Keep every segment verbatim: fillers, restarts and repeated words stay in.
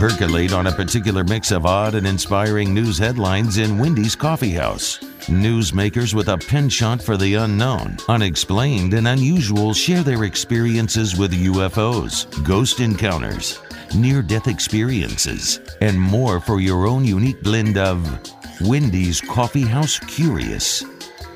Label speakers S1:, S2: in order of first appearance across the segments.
S1: Percolate on a particular mix of odd and inspiring news headlines in Wendy's Coffee House. Newsmakers with a penchant for the unknown, unexplained, and unusual share their experiences with U F Os, ghost encounters, near-death experiences, and more for your own unique blend of Wendy's Coffee House Curious.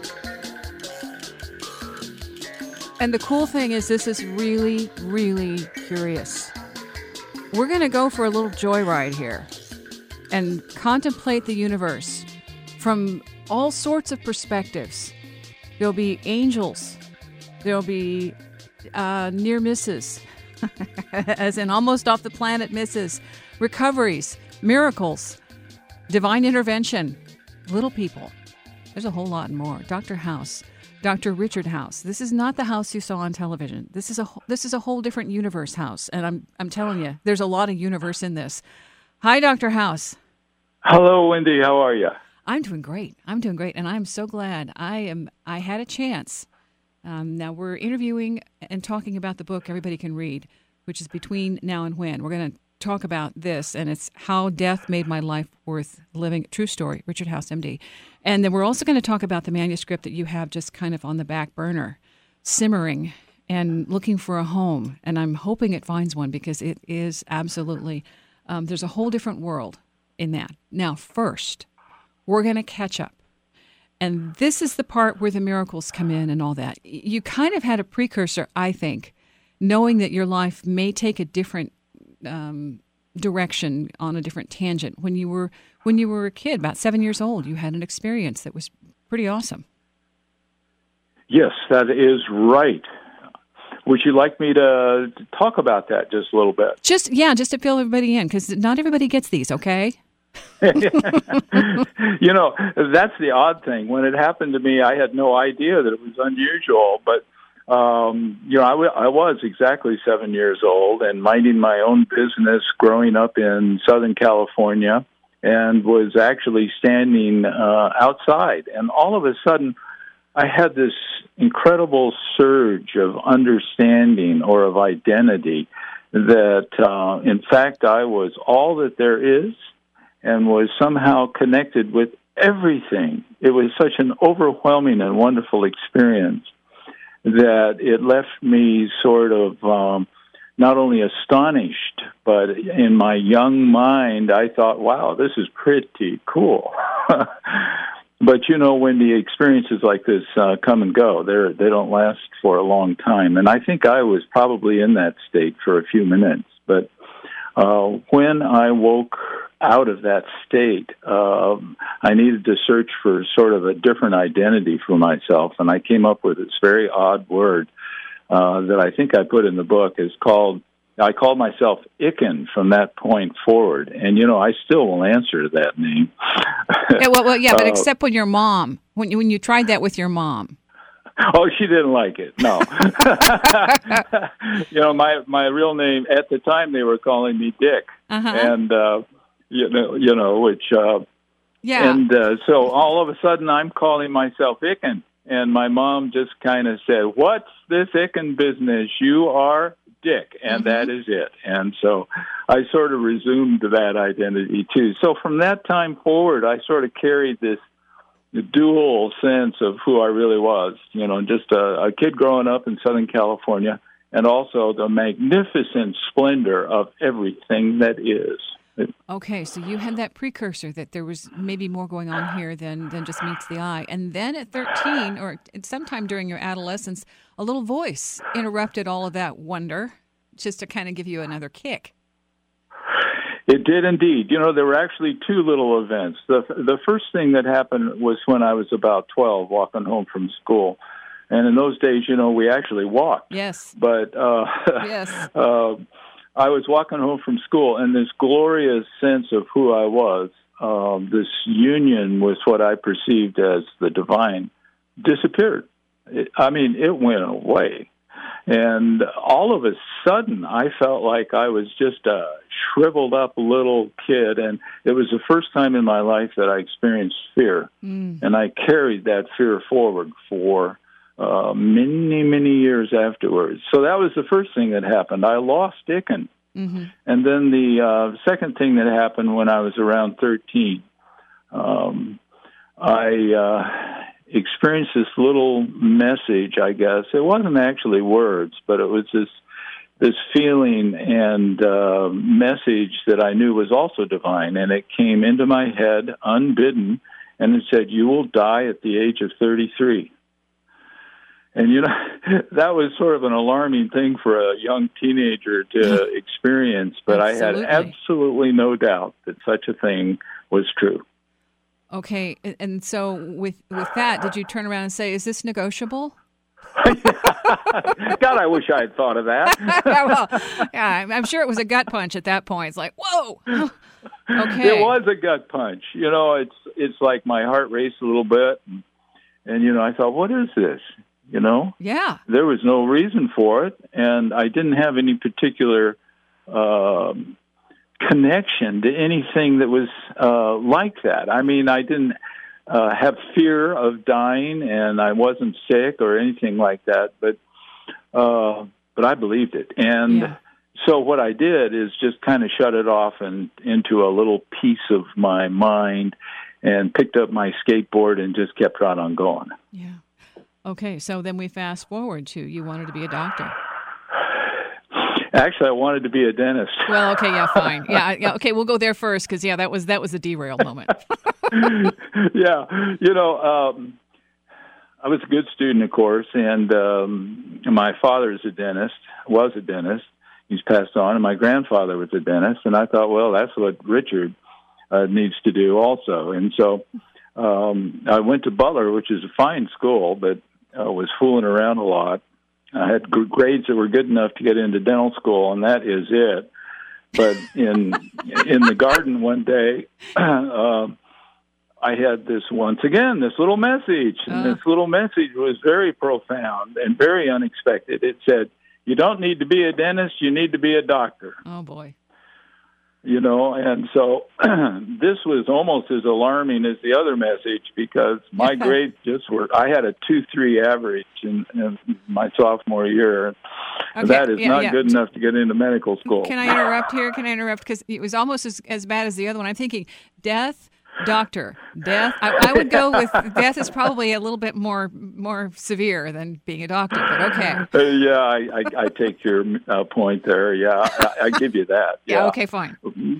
S2: And the cool thing is this is really, really curious. We're going to go for a little joyride here and contemplate the universe from all sorts of perspectives. There'll be angels. There'll be uh, near misses, as in almost off the planet misses, recoveries, miracles, divine intervention, little people. There's a whole lot more. Doctor House. Doctor Richard House. This is not the house you saw on television. This is a this is a whole different universe house, and I'm I'm telling you, there's a lot of universe in this. Hi, Doctor House.
S3: Hello, Wendy. How are you?
S2: I'm doing great. I'm doing great, and I'm so glad I am. I had a chance. Um, now we're interviewing and talking about the book everybody can read, which is Between Now and When. We're going to talk about this, and it's How Death Made My Life Worth Living. True story, Richard House, M D. And then we're also going to talk about the manuscript that you have just kind of on the back burner, simmering and looking for a home. And I'm hoping it finds one because it is absolutely, um, there's a whole different world in that. Now, first, we're going to catch up. And this is the part where the miracles come in and all that. You kind of had a precursor, I think, knowing that your life may take a different um, direction on a different tangent. When you were when you were a kid, about seven years old, you had an experience that was pretty awesome.
S3: Yes, that is right. Would you like me to talk about that just a little bit?
S2: Just yeah, just to fill everybody in, because not everybody gets these. Okay.
S3: You know, that's the odd thing. When it happened to me, I had no idea that it was unusual, but Um, you know, I, w- I was exactly seven years old and minding my own business growing up in Southern California, and was actually standing uh, outside. And all of a sudden, I had this incredible surge of understanding or of identity that, uh, in fact, I was all that there is and was somehow connected with everything. It was such an overwhelming and wonderful experience that it left me sort of um, not only astonished, but in my young mind, I thought, wow, this is pretty cool. But, you know, when the experiences like this uh, come and go, they're, they don't last for a long time. And I think I was probably in that state for a few minutes. But uh, when I woke out of that state, uh, I needed to search for sort of a different identity for myself, and I came up with this very odd word uh, that I think I put in the book. Is called I called myself Icken from that point forward, and you know I still will answer to that name.
S2: yeah, well, well, yeah, but
S3: uh,
S2: except when your mom, when you when you tried that with your mom.
S3: Oh, she didn't like it. No, you know my my real name at the time they were calling me Dick,
S2: uh-huh.
S3: and. Uh, You know, you know, which, uh,
S2: yeah.
S3: And uh, so all of a sudden I'm calling myself Icken. And my mom just kind of said, what's this Icken business? You are Dick, and mm-hmm. that is it. And so I sort of resumed that identity, too. So from that time forward, I sort of carried this dual sense of who I really was, you know, just a, a kid growing up in Southern California, and also the magnificent splendor of everything that is.
S2: Okay, so you had that precursor that there was maybe more going on here than, than just meets the eye. And then at thirteen, or sometime during your adolescence, a little voice interrupted all of that wonder, just to kind of give you another kick.
S3: It did indeed. You know, there were actually two little events. The the first thing that happened was when I was about twelve, walking home from school. And in those days, you know, we actually walked.
S2: Yes.
S3: But uh,
S2: yes.
S3: uh, I was walking home from school, and this glorious sense of who I was, um, this union with what I perceived as the divine, disappeared. It, I mean, it went away. And all of a sudden, I felt like I was just a shriveled up little kid, and it was the first time in my life that I experienced fear. Mm. And I carried that fear forward for uh, many, many years afterwards. So that was the first thing that happened. I lost Icken.
S2: Mm-hmm.
S3: And then the uh, second thing that happened when I was around thirteen, um, I uh, experienced this little message, I guess. It wasn't actually words, but it was this this feeling and uh, message that I knew was also divine. And it came into my head unbidden, and it said, "You will die at the age of thirty-three." And, you know, that was sort of an alarming thing for a young teenager to experience, but absolutely. I had absolutely no doubt that such a thing was true.
S2: Okay, and so with with that, did you turn around and say, "Is this negotiable?"
S3: God, I wish I had thought of that.
S2: yeah, well, yeah, I'm sure it was a gut punch at that point. It's like, whoa. Okay.
S3: It was a gut punch. You know, it's it's like my heart raced a little bit, and, and you know, I thought, what is this? You know?
S2: Yeah.
S3: There was no reason for it, and I didn't have any particular um, connection to anything that was uh, like that. I mean, I didn't uh, have fear of dying, and I wasn't sick or anything like that, but uh, but I believed it. And
S2: yeah.
S3: so what I did is just kind of shut it off and into a little piece of my mind and picked up my skateboard and just kept right on going.
S2: Yeah. Okay, so then we fast forward to you wanted to be a doctor.
S3: Actually, I wanted to be a dentist.
S2: Well, okay, yeah, fine. Yeah, yeah okay, we'll go there first because, yeah, that was that was a derail moment.
S3: yeah, you know, um, I was a good student, of course, and um, my father is a dentist, was a dentist. He's passed on, and my grandfather was a dentist, and I thought, well, that's what Richard uh, needs to do also. And so um, I went to Butler, which is a fine school, but uh, was fooling around a lot. I had g- grades that were good enough to get into dental school, and that is it. But in in the garden one day, uh, I had this, once again, this little message. And
S2: uh.
S3: this little message was very profound and very unexpected. It said, "You don't need to be a dentist, you need to be a doctor."
S2: Oh, boy.
S3: You know, and so this was almost as alarming as the other message because my grades just were, I had a two three average in, in my sophomore year.
S2: Okay,
S3: that is
S2: yeah,
S3: not
S2: yeah.
S3: good enough to get into medical school.
S2: Can I interrupt here? Can I interrupt? Because it was almost as, as bad as the other one. I'm thinking death, doctor, death. I, I would go with death is probably a little bit more more severe than being a doctor, but okay.
S3: Uh, yeah, I, I, I take your uh, point there. Yeah, I, I give you that.
S2: Yeah,
S3: yeah
S2: okay, fine.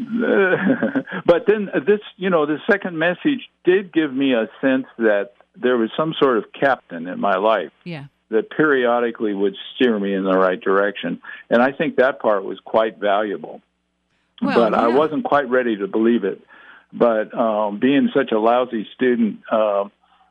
S3: But then this, you know, the second message did give me a sense that there was some sort of captain in my life.
S2: Yeah.
S3: That periodically would steer me in the right direction. And I think that part was quite valuable.
S2: Well,
S3: but
S2: yeah.
S3: I wasn't quite ready to believe it. But um, being such a lousy student, uh,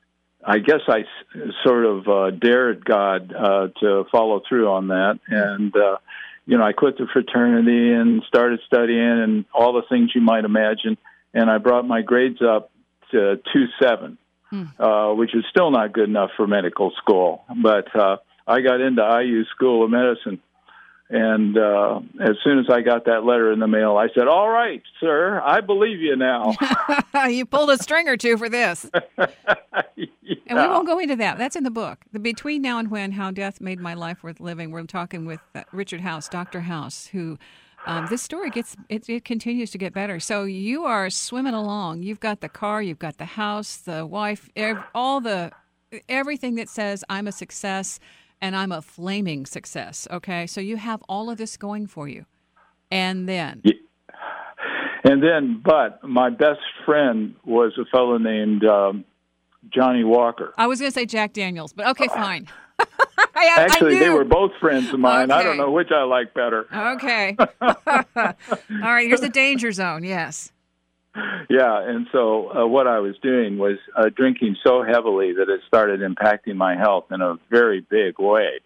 S3: I guess I s- sort of uh, dared God uh, to follow through on that. And, uh, you know, I quit the fraternity and started studying and all the things you might imagine. And I brought my grades up to two seven. Hmm. Uh, which is still not good enough for medical school. But uh, I got into I U School of Medicine, and uh, as soon as I got that letter in the mail, I said, "All right, sir, I believe you now."
S2: You pulled a string or two for this.
S3: Yeah.
S2: And we won't go into that. That's in the book. The Between Now and When, How Death Made My Life Worth Living. We're talking with uh, Richard House, Doctor House, who... Um, this story gets it, it continues to get better. So you are swimming along. You've got the car, you've got the house, the wife, ev- all the everything that says I'm a success and I'm a flaming success. Okay, so you have all of this going for you, and then,
S3: yeah. and then, but my best friend was a fellow named um, Johnny Walker.
S2: I was going to say Jack Daniels, but okay, fine. I,
S3: Actually,
S2: I
S3: they were both friends of mine.
S2: Okay.
S3: I don't know which I like better.
S2: Okay. All right, here's the danger zone, yes.
S3: Yeah, and so uh, what I was doing was uh, drinking so heavily that it started impacting my health in a very big way.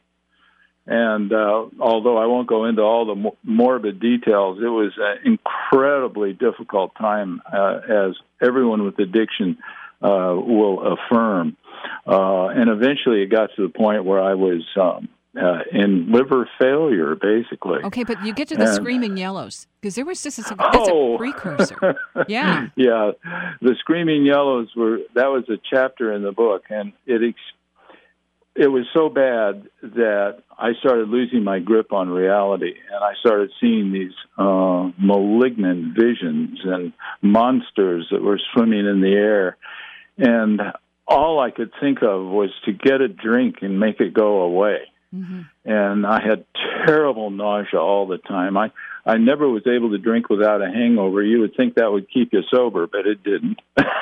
S3: And uh, although I won't go into all the mo- morbid details, it was an incredibly difficult time, uh, as everyone with addiction uh, will affirm. Uh, and eventually it got to the point where I was um, uh, in liver failure, basically.
S2: Okay, but you get to the
S3: and,
S2: Screaming Yellows, because there was just a, that's
S3: oh.
S2: a precursor. Yeah.
S3: Yeah, the Screaming Yellows were, that was a chapter in the book, and it ex- it was so bad that I started losing my grip on reality, and I started seeing these uh, malignant visions and monsters that were swimming in the air. And all I could think of was to get a drink and make it go away. Mm-hmm. And I had terrible nausea all the time. I, I never was able to drink without a hangover. You would think that would keep you sober, but it didn't.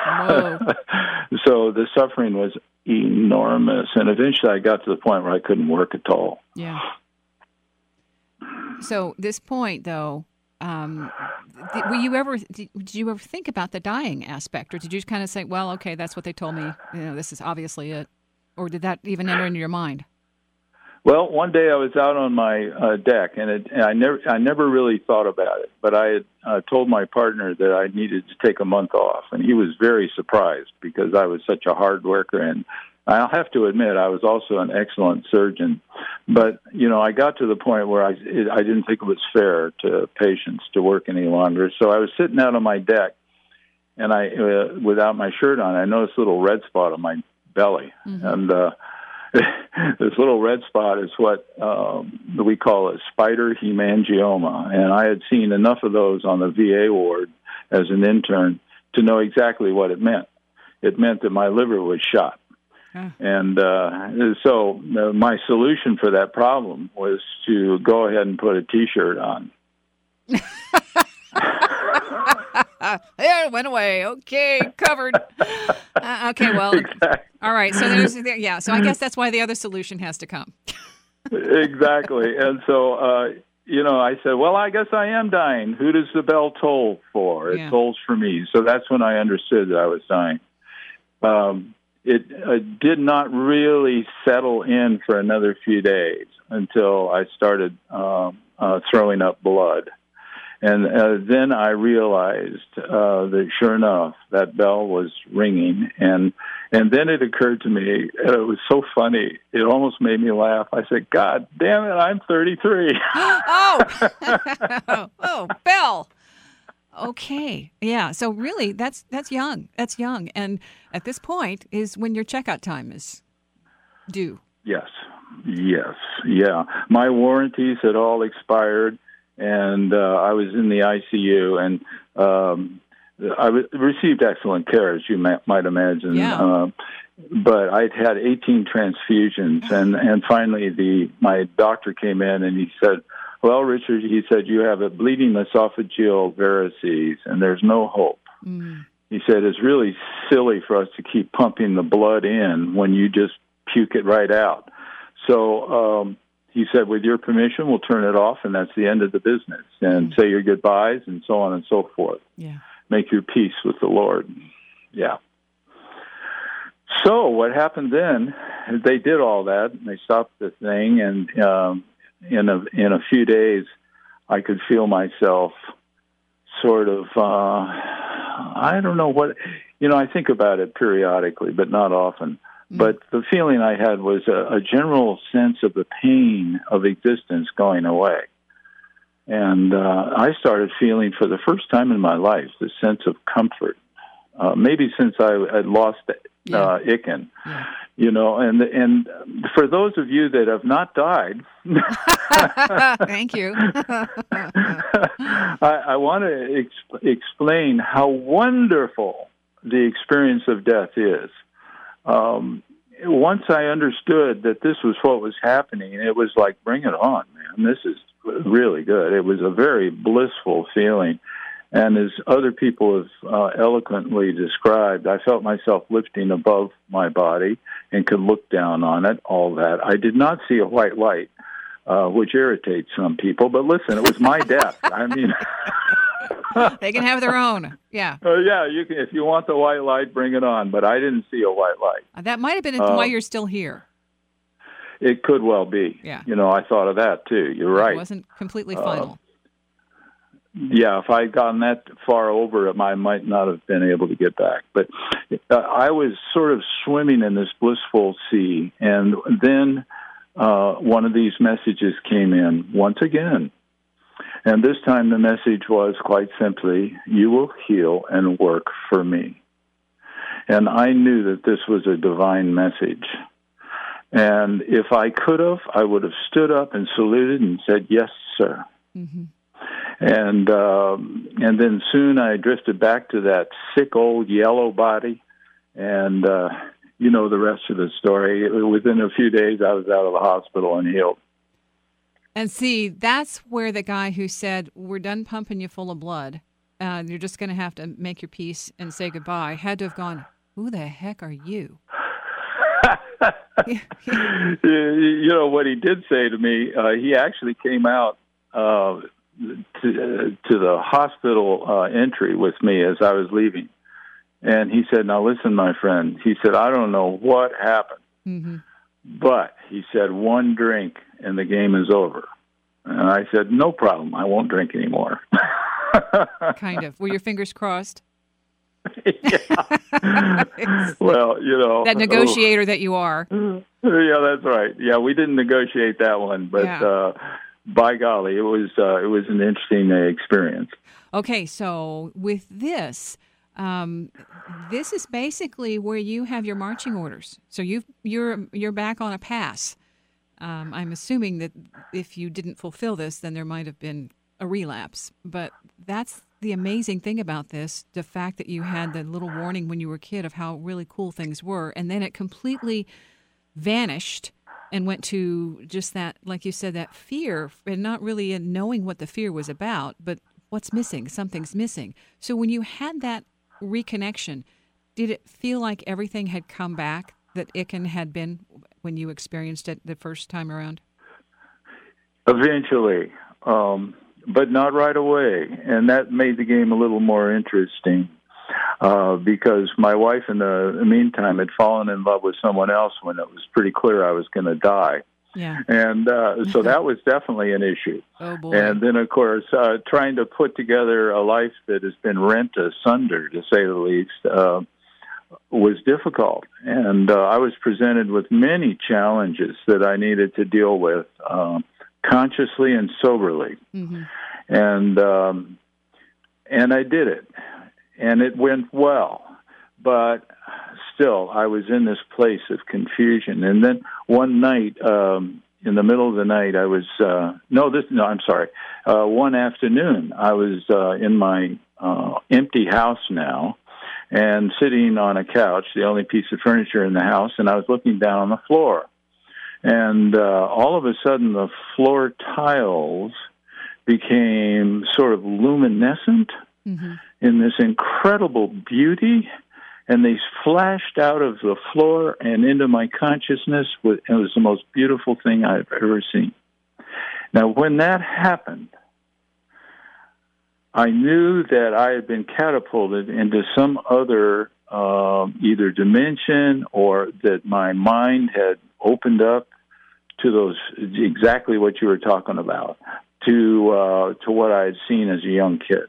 S3: So the suffering was enormous. And eventually I got to the point where I couldn't work at all.
S2: Yeah. So this point, though, um, th- were you ever, did, did you ever think about the dying aspect? Or did you just kind of say, well, okay, that's what they told me. You know, this is obviously it. Or did that even enter into your mind?
S3: Well, one day I was out on my uh, deck, and, it, and I never, I never really thought about it. But I had uh, told my partner that I needed to take a month off, and he was very surprised because I was such a hard worker. And I'll have to admit, I was also an excellent surgeon. But you know, I got to the point where I, it, I didn't think it was fair to patients to work any longer. So I was sitting out on my deck, and I, uh, without my shirt on, I noticed a little red spot on my belly, mm-hmm. and. Uh, This little red spot is what um, we call a spider hemangioma, and I had seen enough of those on the V A ward as an intern to know exactly what it meant. It meant that my liver was shot. Huh. And uh, so uh, my solution for that problem was to go ahead and put a T-shirt on.
S2: There it went away. Okay, covered. Uh, okay, well, exactly. All right. So there's, there, yeah. So I guess that's why the other solution has to come.
S3: Exactly. And so, uh, you know, I said, well, I guess I am dying. Who does the bell toll for? It yeah. tolls for me. So that's when I understood that I was dying. Um, it uh, did not really settle in for another few days until I started uh, uh, throwing up blood. And uh, then I realized uh, that, sure enough, that bell was ringing. And and then it occurred to me, and it was so funny, it almost made me laugh. I said, God damn it, I'm thirty-three.
S2: oh. oh, oh, Bell. Okay. Yeah, so really, that's that's young. That's young. And at this point is when your checkout time is due.
S3: Yes. Yes. Yeah. My warranties had all expired. And uh, I was in the I C U, and um, I w- received excellent care, as you may, might imagine.
S2: Yeah.
S3: Uh, but I'd had eighteen transfusions, and, and finally the my doctor came in and he said, well, Richard, he said, you have a bleeding esophageal varices, and there's no hope. Mm. He said, it's really silly for us to keep pumping the blood in when you just puke it right out. So... Um, He said, with your permission, we'll turn it off, and that's the end of the business, and mm. say your goodbyes, and so on and so forth.
S2: Yeah.
S3: Make your peace with the Lord. Yeah. So what happened then, they did all that, and they stopped the thing, and um, in, a, in a few days, I could feel myself sort of, uh, I don't know what, you know, I think about it periodically, but not often. But the feeling I had was a, a general sense of the pain of existence going away. And uh, I started feeling for the first time in my life the sense of comfort, uh, maybe since I had lost uh,
S2: yeah.
S3: Icken.
S2: Yeah.
S3: You know, and and for those of you that have not died,
S2: thank you.
S3: I, I want to ex- explain how wonderful the experience of death is. Um, once I understood that this was what was happening, it was like, bring it on, man. This is really good. It was a very blissful feeling. And as other people have uh, eloquently described, I felt myself lifting above my body and could look down on it, all that. I did not see a white light, uh, which irritates some people. But listen, it was my death. I mean...
S2: They can have their own. Yeah.
S3: Uh, yeah, you can. If you want the white light, bring it on. But I didn't see a white light.
S2: That might have been
S3: uh,
S2: why you're still here.
S3: It could well be.
S2: Yeah.
S3: You know, I thought of that too. You're right.
S2: It wasn't completely final.
S3: Uh, yeah, if I had gotten that far over it, I might not have been able to get back. But uh, I was sort of swimming in this blissful sea, and then uh, one of these messages came in once again. And this time the message was quite simply, you will heal and work for me. And I knew that this was a divine message. And if I could have, I would have stood up and saluted and said, "Yes, sir." Mm-hmm. And um, and then soon I drifted back to that sick old yellow body, and uh, you know the rest of the story. Within a few days, I was out of the hospital and healed.
S2: And see, that's where the guy who said, "We're done pumping you full of blood, uh, you're just going to have to make your peace and say goodbye," had to have gone, "Who the heck are you?"
S3: You know what he did say to me? Uh, he actually came out Uh, To, uh, to the hospital uh, entry with me as I was leaving. And he said, "Now listen, my friend," he said, "I don't know what happened, mm-hmm. but," he said, "one drink and the game is over." And I said, "No problem. I won't drink anymore."
S2: Kind of. Were your fingers crossed?
S3: Yeah. Well, you know.
S2: That negotiator oh. that you are.
S3: Yeah, that's right. Yeah, we didn't negotiate that one, but yeah. uh, by golly, it was uh, it was an interesting uh, experience.
S2: Okay, so with this, um, this is basically where you have your marching orders. So you you're you're back on a pass. Um, I'm assuming that if you didn't fulfill this, then there might have been a relapse. But that's the amazing thing about this, the fact that you had the little warning when you were a kid of how really cool things were, and then it completely vanished and went to just that, like you said, that fear, and not really knowing what the fear was about, but what's missing? Something's missing. So when you had that reconnection, did it feel like everything had come back that Icken had been when you experienced it the first time around?
S3: Eventually, um, but not right away. And that made the game a little more interesting uh, because my wife, in the meantime, had fallen in love with someone else when it was pretty clear I was going to die.
S2: Yeah.
S3: And uh, so that was definitely an issue.
S2: Oh, boy.
S3: And then, of course, uh, trying to put together a life that has been rent asunder, to say the least, uh, was difficult. And uh, I was presented with many challenges that I needed to deal with um, consciously and soberly. Mm-hmm. And um, and I did it. And it went well. But still, I was in this place of confusion. And then one night, um, in the middle of the night, I was, uh, no, this, no, I'm sorry. Uh, one afternoon, I was uh, in my uh, empty house now and sitting on a couch, the only piece of furniture in the house, and I was looking down on the floor. And uh, all of a sudden, the floor tiles became sort of luminescent mm-hmm. in this incredible beauty. And they flashed out of the floor and into my consciousness. It was the most beautiful thing I've ever seen. Now, when that happened, I knew that I had been catapulted into some other uh, either dimension, or that my mind had opened up to those, exactly what you were talking about, to uh, to what I had seen as a young kid.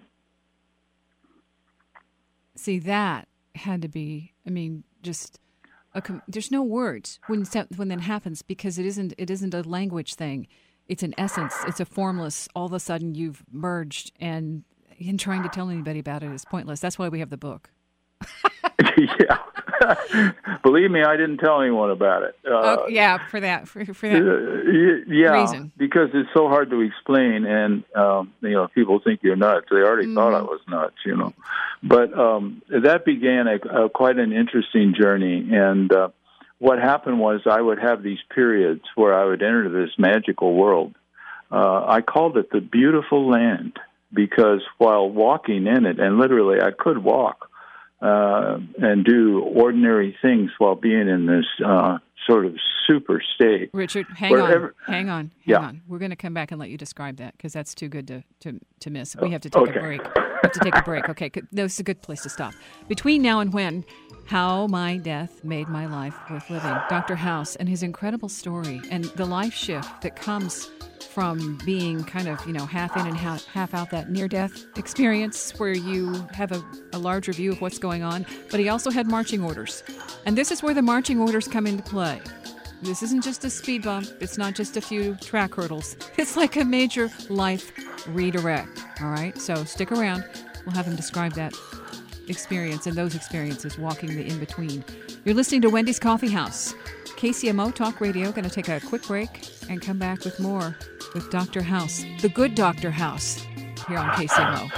S2: See, that had to be, I mean, just a, there's no words when when that happens, because it isn't it isn't a language thing. It's an essence. It's a formless. All of a sudden, you've merged, and and trying to tell anybody about it is pointless. That's why we have the book.
S3: Yeah. Believe me, I didn't tell anyone about it. Uh,
S2: oh, yeah, for that, for, for that
S3: uh, yeah,
S2: reason.
S3: Because it's so hard to explain, and um, you know, people think you're nuts. They already mm-hmm. thought I was nuts, you know. But um, that began a, a, quite an interesting journey, and uh, what happened was I would have these periods where I would enter this magical world. Uh, I called it the beautiful land, because while walking in it, and literally I could walk, Uh, and do ordinary things while being in this uh, sort of super state.
S2: Richard, hang
S3: Wherever,
S2: on, hang on, hang
S3: yeah.
S2: on. We're going to come back and let you describe that, because that's too good to, to, to miss. We have to take
S3: okay.
S2: a break. We have to take a break. Okay, no, it's a good place to stop. Between now and when, how my death made my life worth living. Doctor House and his incredible story, and the life shift that comes from being kind of, you know, half in and half, half out, that near-death experience where you have a, a larger view of what's going on. But he also had marching orders. And this is where the marching orders come into play. This isn't just a speed bump. It's not just a few track hurdles. It's like a major life redirect. All right? So stick around. We'll have him describe that experience and those experiences, walking the in-between. You're listening to Wendy's Coffee House. K C M O Talk Radio. Going to take a quick break and come back with more with Doctor House, the good Doctor House, here on K C M O.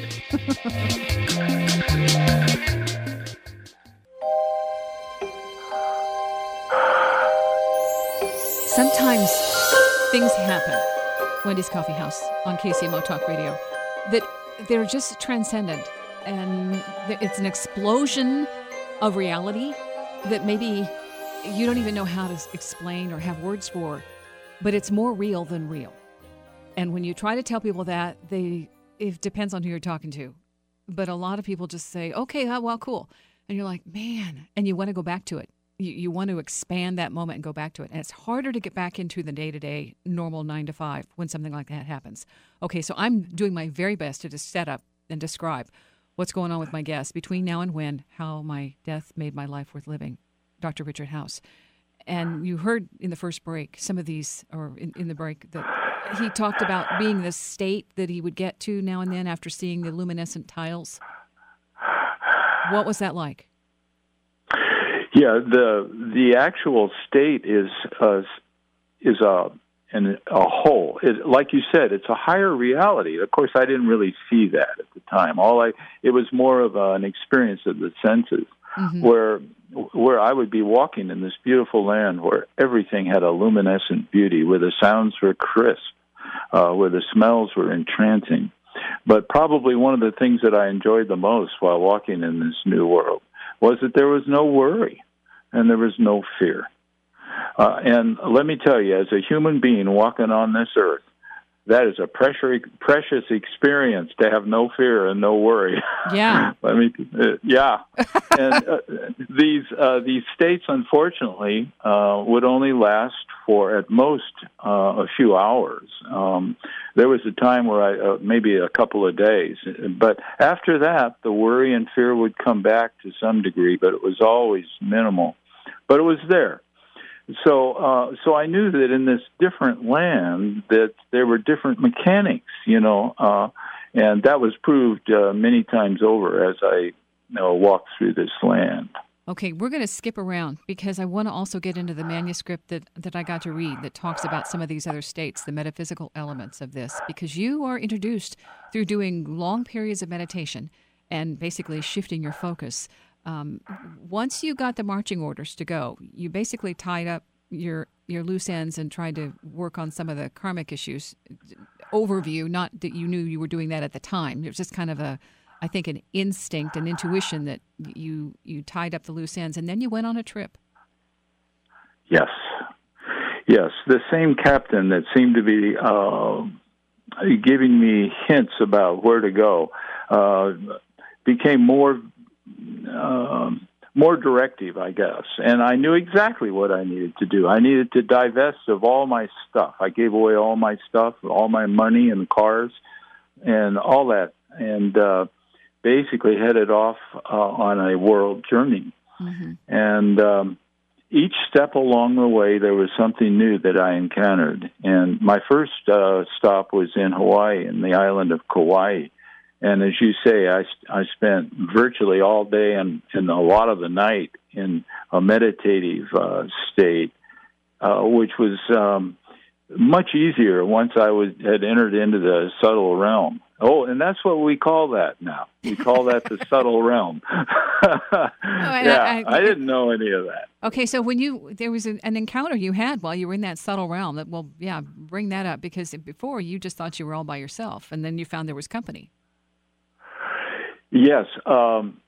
S2: Sometimes things happen, Wendy's Coffee House on K C M O Talk Radio, that they're just transcendent, and it's an explosion of reality that maybe you don't even know how to explain or have words for, but it's more real than real. And when you try to tell people that, they it depends on who you're talking to. But a lot of people just say, okay, oh, well, cool. And you're like, man, and you want to go back to it. You, you want to expand that moment and go back to it. And it's harder to get back into the day-to-day normal nine to five when something like that happens. Okay, so I'm doing my very best to just set up and describe what's going on with my guest between now and when, how my death made my life worth living, Doctor Richard House. And you heard in the first break some of these, or in, in the break, that he talked about being the state that he would get to now and then after seeing the luminescent tiles. What was that like?
S3: Yeah, the the actual state is uh, is a an, a whole. It, like you said, it's a higher reality. Of course, I didn't really see that at the time. All I it was more of a, an experience of the senses, mm-hmm. where where I would be walking in this beautiful land where everything had a luminescent beauty, where the sounds were crisp, uh, where the smells were entrancing. But probably one of the things that I enjoyed the most while walking in this new world was that there was no worry and there was no fear. Uh, and let me tell you, as a human being walking on this earth, that is a precious, precious experience to have no fear and no worry.
S2: Yeah.
S3: Let me, uh, yeah. And uh, these uh, these states, unfortunately, uh, would only last for at most uh, a few hours. Um, there was a time where I uh, maybe a couple of days, but after that, the worry and fear would come back to some degree, but it was always minimal. But it was there. So, uh, so I knew that in this different land that there were different mechanics, you know, uh, and that was proved uh, many times over as I you know, walked through this land.
S2: Okay, we're going to skip around because I want to also get into the manuscript that, that I got to read that talks about some of these other states, the metaphysical elements of this, because you are introduced through doing long periods of meditation and basically shifting your focus. Um, once you got the marching orders to go, you basically tied up your your loose ends and tried to work on some of the karmic issues. Overview, not that you knew you were doing that at the time. It was just kind of a, I think, an instinct, an intuition that you you tied up the loose ends, and then you went on a trip.
S3: Yes. Yes, the same captain that seemed to be uh, giving me hints about where to go uh, became more... Um, more directive, I guess. And I knew exactly what I needed to do. I needed to divest of all my stuff. I gave away all my stuff, all my money and cars and all that, and uh, basically headed off uh, on a world journey. Mm-hmm. And um, each step along the way, there was something new that I encountered. And my first uh, stop was in Hawaii, in the island of Kauai. And as you say, I, I spent virtually all day and, and a lot of the night in a meditative uh, state, uh, which was um, much easier once I was, had entered into the subtle realm. Oh, and that's what we call that now. We call that the subtle realm. oh, yeah, I, I, I didn't know any of that.
S2: Okay, so when you there was an, an encounter you had while you were in that subtle realm. That well, yeah, bring that up because before you just thought you were all by yourself, and then you found there was company.
S3: Yes, um,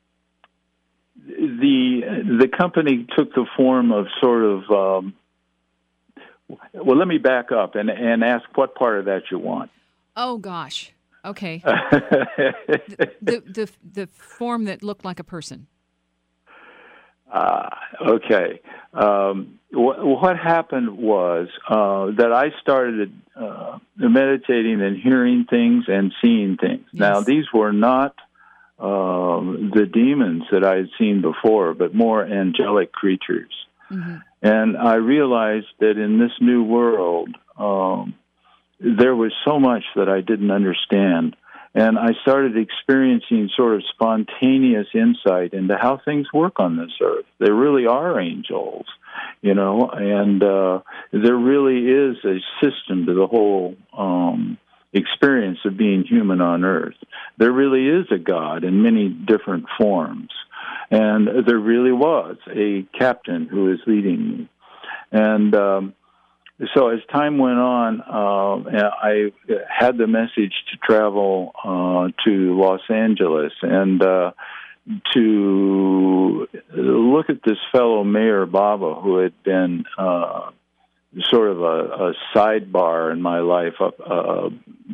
S3: the the company took the form of sort of. Um, well, let me back up and and ask what part of that you want.
S2: Oh gosh, okay. the, the the the form that looked like a person.
S3: Uh, okay. Um, wh- what happened was uh, that I started uh, meditating and hearing things and seeing things. Yes. Now, these were not. Um, the demons that I had seen before, but more angelic creatures. Mm-hmm. And I realized that in this new world, um, there was so much that I didn't understand. And I started experiencing sort of spontaneous insight into how things work on this earth. There really are angels, you know, and uh, there really is a system to the whole um, experience of being human on earth. There really is a God in many different forms. And there really was a captain who is leading me. And um, so as time went on, uh, I had the message to travel uh, to Los Angeles and uh, to look at this fellow Mayor Baba, who had been uh, sort of a, a sidebar in my life uh, uh,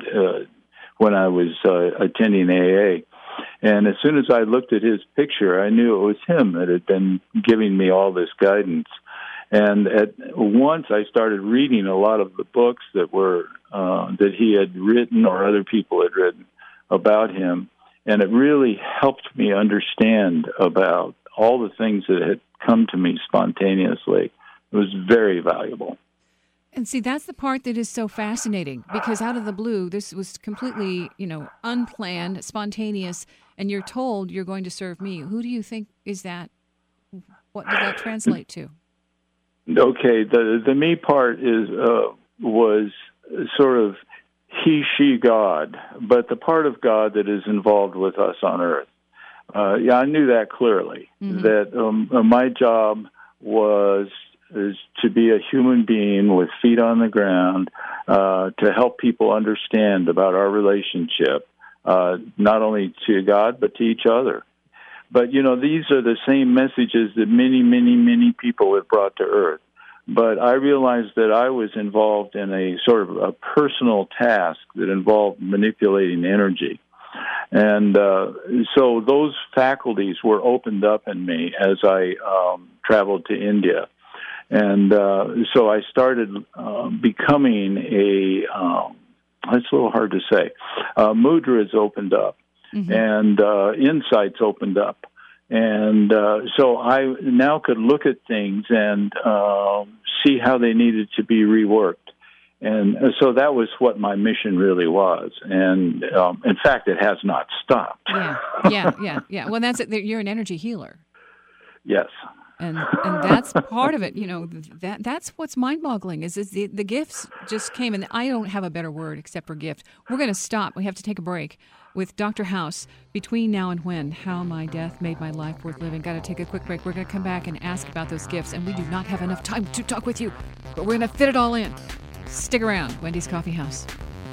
S3: when I was uh, attending A A. And as soon as I looked at his picture, I knew it was him that had been giving me all this guidance. And at once I started reading a lot of the books that were uh, that he had written or other people had written about him, and it really helped me understand about all the things that had come to me spontaneously. It was very valuable.
S2: And see, that's the part that is so fascinating, because out of the blue, this was completely, you know, unplanned, spontaneous, and you're told you're going to serve me. Who do you think is that? What does that translate to?
S3: Okay, the the me part is uh, was sort of he, she, God, but the part of God that is involved with us on earth. Uh, yeah, I knew that clearly, mm-hmm. that um, my job was is to be a human being with feet on the ground, uh, to help people understand about our relationship, uh, not only to God, but to each other. But, you know, these are the same messages that many, many, many people have brought to earth. But I realized that I was involved in a sort of a personal task that involved manipulating energy. And uh, so those faculties were opened up in me as I um, traveled to India. And uh, so I started uh, becoming a, um, it's a little hard to say, uh, mudras opened up, mm-hmm. and uh, insights opened up. And uh, so I now could look at things and uh, see how they needed to be reworked. And so that was what my mission really was. And um, in fact, it has not stopped.
S2: Yeah, yeah, yeah, yeah. Well, that's it. You're an energy healer.
S3: Yes.
S2: And and that's part of it, you know, that that's what's mind-boggling is, is the, the gifts just came, and I don't have a better word except for gift. We're going to stop. We have to take a break with Doctor House, Between Now and When, How My Death Made My Life Worth Living. Got to take a quick break. We're going to come back and ask about those gifts, and we do not have enough time to talk with you, but we're going to fit it all in. Stick around. Wendy's Coffee House.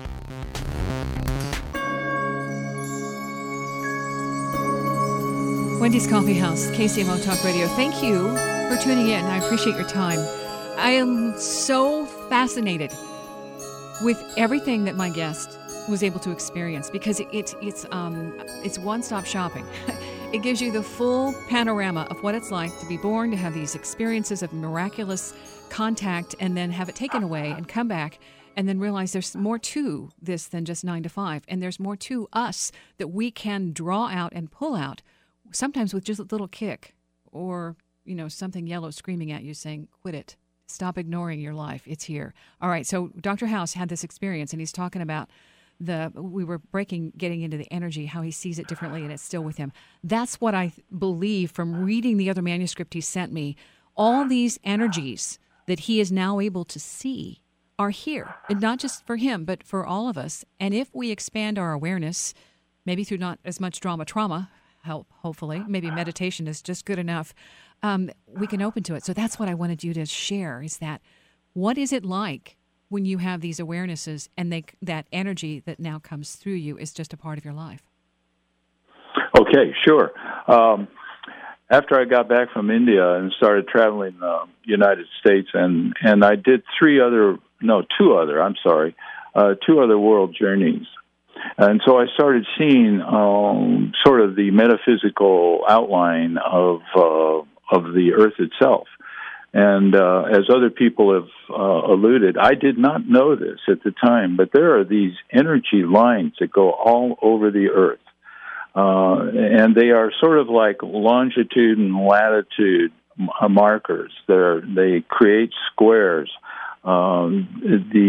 S2: Wendy's Coffee House, K C M O Talk Radio. Thank you for tuning in. I appreciate your time. I am so fascinated with everything that my guest was able to experience, because it, it, it's um, it's one-stop shopping. It gives you the full panorama of what it's like to be born, to have these experiences of miraculous contact, and then have it taken away and come back, and then realize there's more to this than just nine to five, and there's more to us that we can draw out and pull out, sometimes with just a little kick, or, you know, something yellow screaming at you saying, quit it. Stop ignoring your life. It's here. All right, so Doctor House had this experience, and he's talking about the, we were breaking, getting into the energy, how he sees it differently, and it's still with him. That's what I believe from reading the other manuscript he sent me. All these energies that he is now able to see are here, and not just for him, but for all of us. And if we expand our awareness, maybe through not as much drama, trauma, help, hopefully. Maybe meditation is just good enough. Um, we can open to it. So that's what I wanted you to share, is that what is it like when you have these awarenesses and they, that energy that now comes through you is just a part of your life?
S3: Okay, sure. Um, after I got back from India and started traveling the United States, and, and I did three other, no, two other, I'm sorry, uh, two other world journeys. And so I started seeing um, sort of the metaphysical outline of uh, of the Earth itself. And uh, as other people have uh, alluded, I did not know this at the time, but there are these energy lines that go all over the Earth. Uh, and they are sort of like longitude and latitude markers. They're, they create squares. Um, the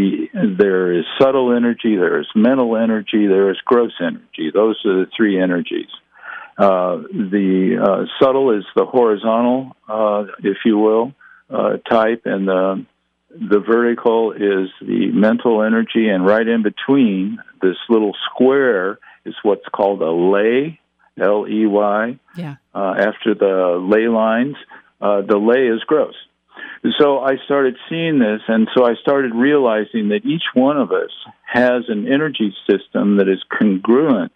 S3: there is subtle energy, there is mental energy, there is gross energy. Those are the three energies. Uh, the uh, subtle is the horizontal, uh, if you will, uh, type, and the the vertical is the mental energy, and right in between this little square is what's called a ley, L E Y.
S2: Yeah.
S3: Uh, after the ley lines, uh, the ley is gross. So I started seeing this, and so I started realizing that each one of us has an energy system that is congruent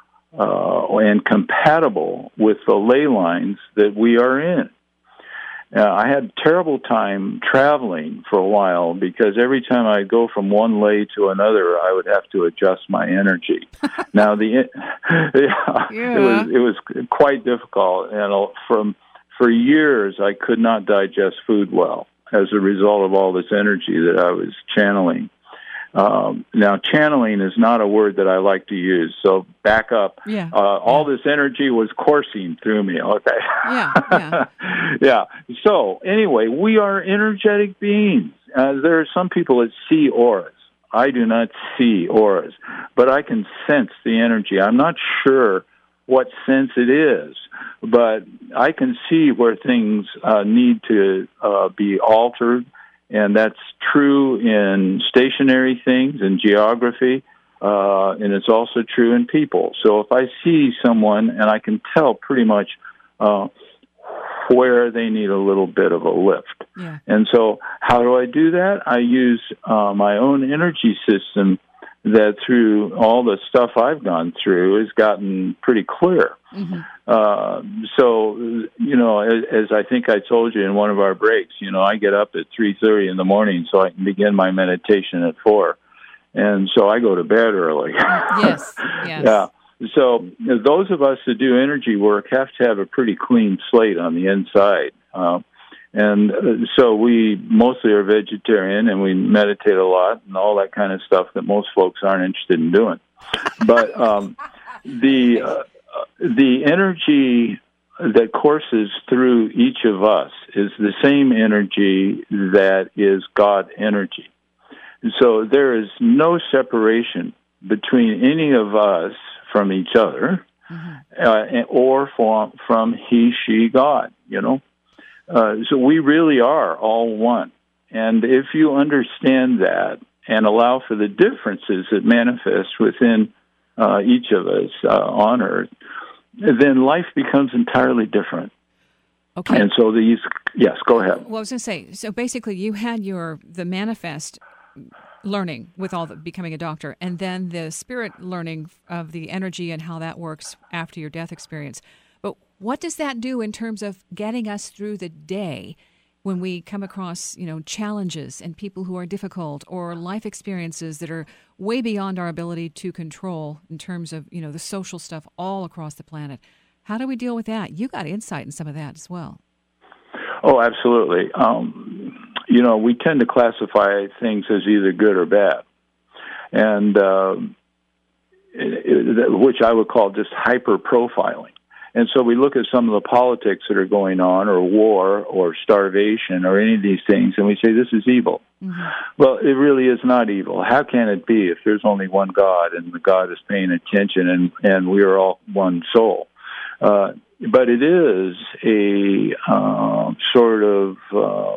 S3: uh, and compatible with the ley lines that we are in. Uh, I had a terrible time traveling for a while because every time I go from one ley to another, I would have to adjust my energy. Now, the yeah,
S2: yeah.
S3: it was it was quite difficult, and from for years I could not digest food well as a result of all this energy that I was channeling. Um, now, channeling is not a word that I like to use, so back up.
S2: Yeah.
S3: Uh, all
S2: yeah.
S3: this energy was coursing through me, okay?
S2: Yeah, yeah.
S3: yeah. So, anyway, we are energetic beings. Uh, there are some people that see auras. I do not see auras, but I can sense the energy. I'm not sure what sense it is, but I can see where things uh, need to uh, be altered. And that's true in stationary things, in geography, uh, and it's also true in people. So if I see someone and I can tell pretty much uh, where they need a little bit of a lift.
S2: Yeah.
S3: And so how do I do that? I use uh, my own energy system that through all the stuff I've gone through has gotten pretty clear. Mm-hmm. Uh, so, you know, as, as I think I told you in one of our breaks, you know, I get up at three thirty in the morning so I can begin my meditation at four. And so I go to bed early.
S2: Yes, yes.
S3: Yeah. So those of us that do energy work have to have a pretty clean slate on the inside. Uh, And uh, so we mostly are vegetarian, and we meditate a lot and all that kind of stuff that most folks aren't interested in doing. But um, the uh, the energy that courses through each of us is the same energy that is God energy. So there is no separation between any of us from each other, mm-hmm. uh, or from, from he, she, God, you know. Uh, so we really are all one. And if you understand that and allow for the differences that manifest within uh, each of us uh, on Earth, then life becomes entirely different.
S2: Okay.
S3: And so these, yes, go ahead.
S2: Well, I was going to say, so basically you had your, the manifest learning with all the becoming a doctor, and then the spirit learning of the energy and how that works after your death experience. But what does that do in terms of getting us through the day when we come across, you know, challenges and people who are difficult or life experiences that are way beyond our ability to control in terms of, you know, the social stuff all across the planet? How do we deal with that? You got insight in some of that as well.
S3: Oh, absolutely. Um, you know, we tend to classify things as either good or bad, and uh, it, it, which I would call just hyper-profiling. And so we look at some of the politics that are going on, or war, or starvation, or any of these things, and we say, this is evil. Mm-hmm. Well, it really is not evil. How can it be if there's only one God, and the God is paying attention, and, and we are all one soul? Uh, but it is a uh, sort of uh,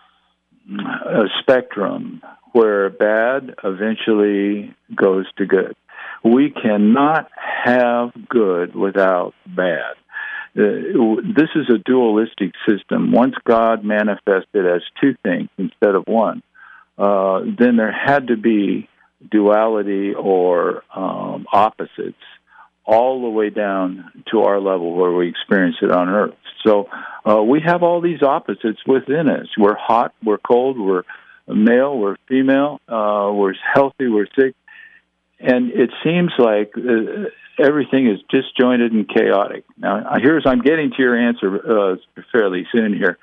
S3: a spectrum where bad eventually goes to good. We cannot have good without bad. Uh, this is a dualistic system. Once God manifested as two things instead of one, uh, then there had to be duality or um, opposites all the way down to our level where we experience it on Earth. So uh, we have all these opposites within us. We're hot, we're cold, we're male, we're female, uh, we're healthy, we're sick. And it seems like uh, everything is disjointed and chaotic. Now, here's, I'm getting to your answer uh, fairly soon here.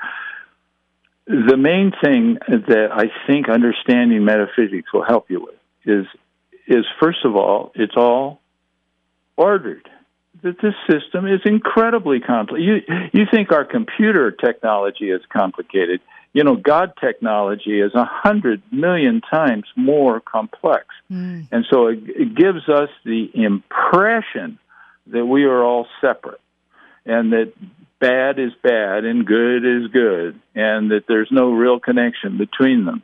S3: The main thing that I think understanding metaphysics will help you with is, is first of all, it's all ordered. That this system is incredibly complicated. You, you think our computer technology is complicated. You know, God technology is a hundred million times more complex. Mm. And so it, it gives us the impression that we are all separate and that bad is bad and good is good and that there's no real connection between them.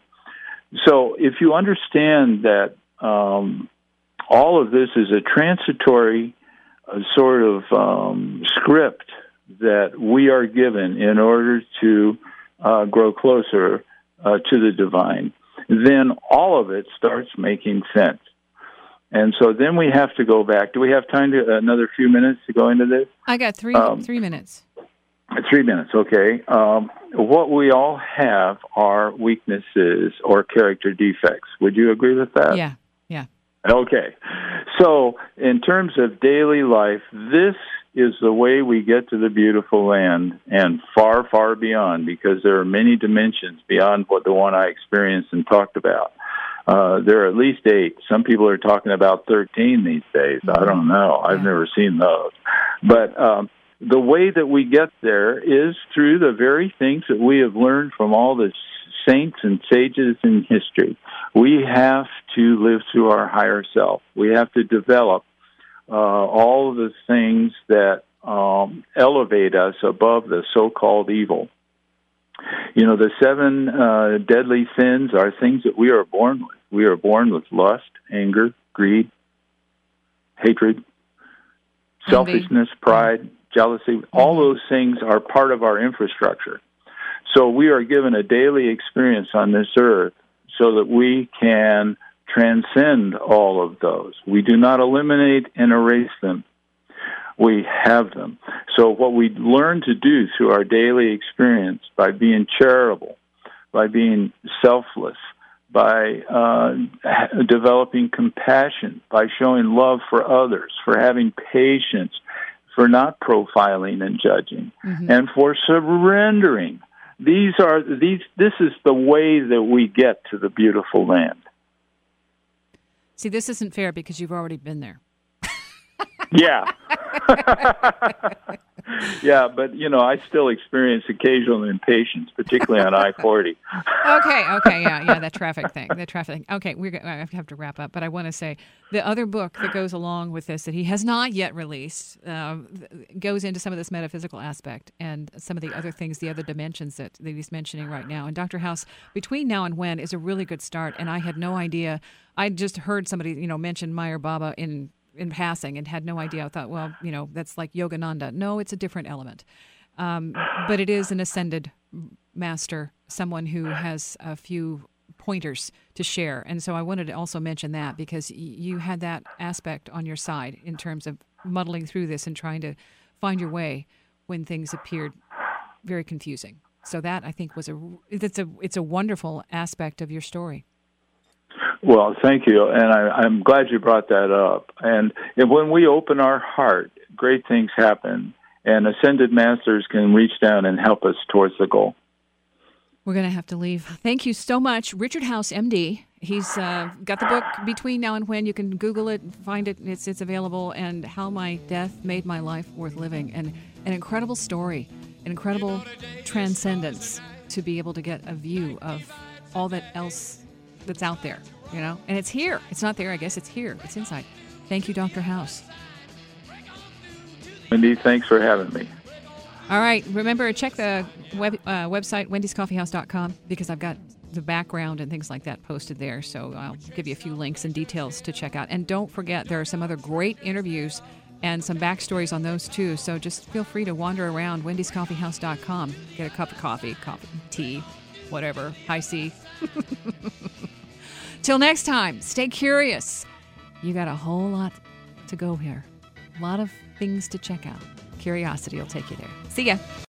S3: So if you understand that um, all of this is a transitory uh, sort of um, script that we are given in order to uh, grow closer uh, to the divine, then all of it starts making sense. And so then we have to go back. Do we have time to another few minutes to go into this?
S2: I got three um, three minutes.
S3: Three minutes, okay. Um, what we all have are weaknesses or character defects. Would you agree with that?
S2: Yeah, yeah.
S3: Okay. So in terms of daily life, this is the way we get to the beautiful land and far, far beyond, because there are many dimensions beyond what the one I experienced and talked about. Uh, there are at least eight. Some people are talking about thirteen these days. Mm-hmm. I don't know. I've yeah. never seen those. But um, the way that we get there is through the very things that we have learned from all the saints and sages in history. We have to live through our higher self. We have to develop uh, all of the things that um, elevate us above the so-called evil. You know, the seven uh, deadly sins are things that we are born with. We are born with lust, anger, greed, hatred, selfishness, pride, jealousy. All those things are part of our infrastructure. So we are given a daily experience on this earth so that we can transcend all of those. We do not eliminate and erase them. We have them. So what we learn to do through our daily experience by being charitable, by being selfless, by uh, developing compassion, by showing love for others, for having patience, for not profiling and judging, mm-hmm. and for surrendering. These are these. This is the way that we get to the beautiful land.
S2: See, this isn't fair because you've already been there.
S3: Yeah. Yeah, but, you know, I still experience occasional impatience, particularly on I forty.
S2: Okay, okay, yeah, yeah, that traffic thing, the traffic thing. Okay, we're I have to wrap up, but I want to say the other book that goes along with this that he has not yet released uh, goes into some of this metaphysical aspect and some of the other things, the other dimensions that, that he's mentioning right now. And Doctor House, Between Now and When is a really good start, and I had no idea. I just heard somebody, you know, mention Meher Baba in in passing and had no idea. I thought, well, you know, that's like Yogananda. No, it's a different element. Um, but it is an ascended master, someone who has a few pointers to share. And so I wanted to also mention that because y- you had that aspect on your side in terms of muddling through this and trying to find your way when things appeared very confusing. So that, I think, was a, it's a, it's a wonderful aspect of your story.
S3: Well, thank you, and I, I'm glad you brought that up. And, and when we open our heart, great things happen, and ascended masters can reach down and help us towards the goal.
S2: We're going to have to leave. Thank you so much. Richard House, M D. He's uh, got the book Between Now and When. You can Google it, find it. It's it's available. And How My Death Made My Life Worth Living. And an incredible story, an incredible transcendence to be able to get a view of all that else that's out there, you know? And it's here. It's not there, I guess. It's here. It's inside. Thank you, Doctor House.
S3: Wendy, thanks for having me.
S2: All right. Remember, check the web, uh, website, wendys coffee house dot com, because I've got the background and things like that posted there. So I'll give you a few links and details to check out. And don't forget, there are some other great interviews and some backstories on those, too. So just feel free to wander around, wendys coffee house dot com. Get a cup of coffee, coffee, tea, whatever, high C. Till next time, stay curious. You got a whole lot to go here. A lot of things to check out. Curiosity will take you there. See ya.